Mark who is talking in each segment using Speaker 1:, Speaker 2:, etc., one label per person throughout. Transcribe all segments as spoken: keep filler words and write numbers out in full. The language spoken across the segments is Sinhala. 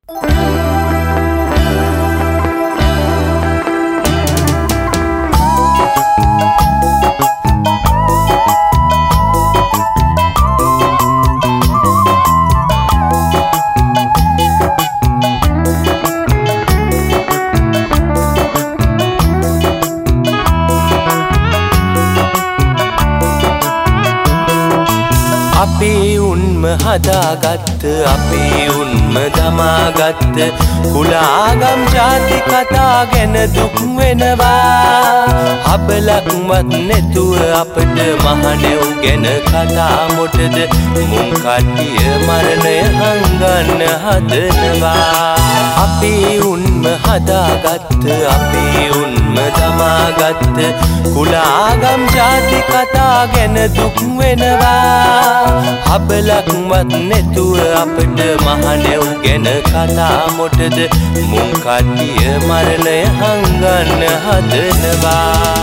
Speaker 1: අපේ උන්ම හදාගත්ත අපේ උන්ම දමාගත්ත කුලාගම් ජාති කතා ගැන දුක් වෙනවා හබලක්වත් නැතුව අපට මහණෙව් ගැන කතා මොටද මුන් කට්ටිය මරණය හංගන්න හදනවා අපේ උන්ම හදාගත්ත අපේ උන්ම දමාගත්ත කුලාගම් ජාති කතා ගැන දුක් වෙනවා හබලක්වත් නැතුව අපට මහණෙව් ගැන කතා මොටද මුන් කට්ටිය මරණය හංගන්න හදනවා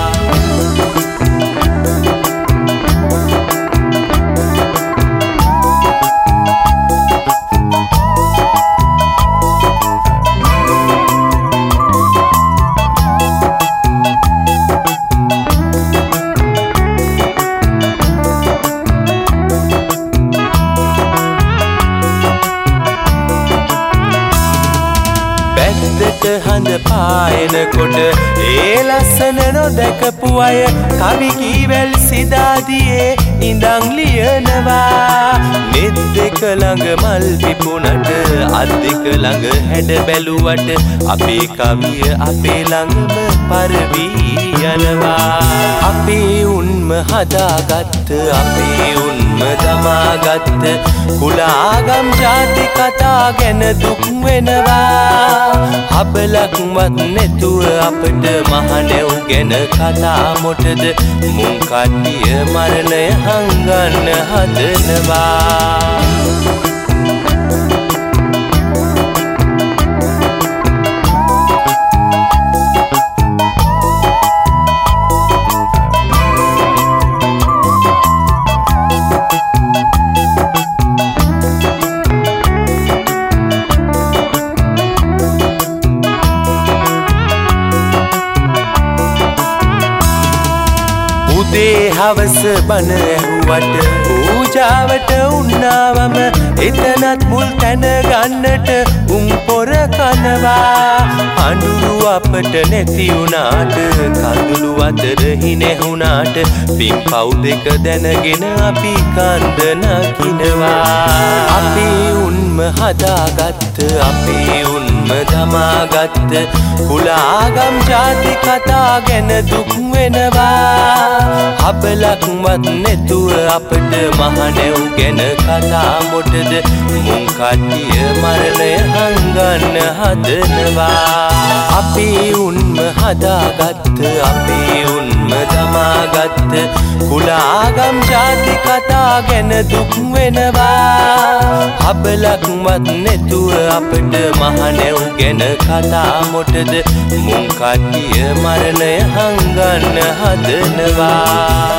Speaker 1: හඳ පායනකොට ඒ ලස්සන නොදකපු අය කවි කීවැල් සිදාදියේ ඉඳන් ලියනවා නෙත් දෙක ළඟ මල් පිපුණට අත් දෙක ළඟ හැඩ බැලුවට අපේ කවිය අපේ ළඟම පරවී යනවා අපේ උන්ම හදාගත්ත අපේ උන්ම දමාගත්ත කුලාගම් ජාති කතා ගැන දුක් වෙනවා හබලක්වත් නැතුව අපට මහණෙව් ගැන කතා මොටද මුන් කට්ටිය මරණය හංගන්න හදනවා උදේ හවස බණ ඇහුවට පූජාවට උන්නාවම එතනත් මුල් තැන ගන්නට උන් පොර කනවා අඳුරු අපට නැති වුණාට කඳුළු අතර හිනැහුණාට පින් පව් දෙක දැනගෙන අපි කන්ද නකිනවා අපේ උන්ම හදාගත්ත අපේ උන්ම දමාගත්ත කුලාගම් ජාති කතා ගැන දුක් වෙනවා හබලක්වත් නැතුව අපට මහණෙව් ගැන කතා මොටද මුන් කට්ටිය මරණය හංගන්න හදනවා අපේ උන්ම හදාගත්ත අපේ උන්ම දමාගත්ත කුලාගම් ජාති කතා ගැන දුක් වෙනවා හබලක්වත් නැතුව අපට මහණෙව් ගැන කතා මොටද මුන් කට්ටිය මරණය හංගන්න හදනවා